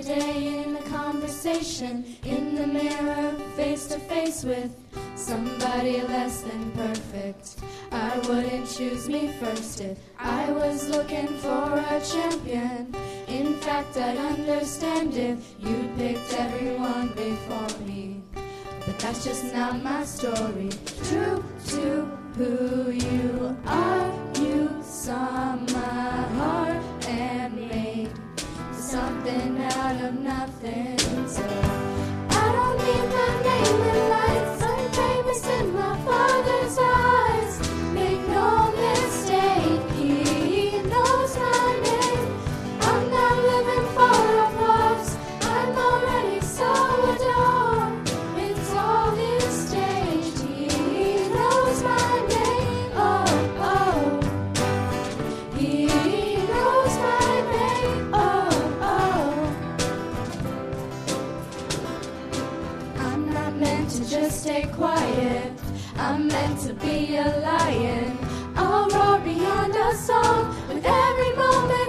day in a conversation, in the mirror, face to face with somebody less than perfect. I wouldn't choose me first if I was looking for a champion. In fact, I'd understand if you picked everyone before me. But that's just not my story. True to who you are, you saw my heart and made something out of nothing. So I don't need my name in lights. I'm famous in my Father's eyes. Make no mistake, He knows my name. I'm not living for applause. I'm already so adored. It's all His stage. He knows my name. Oh, oh. He knows my name. Oh, oh. I'm not meant to just stay quiet. I'm meant to be a lion. I'll roar beyond a song with every moment.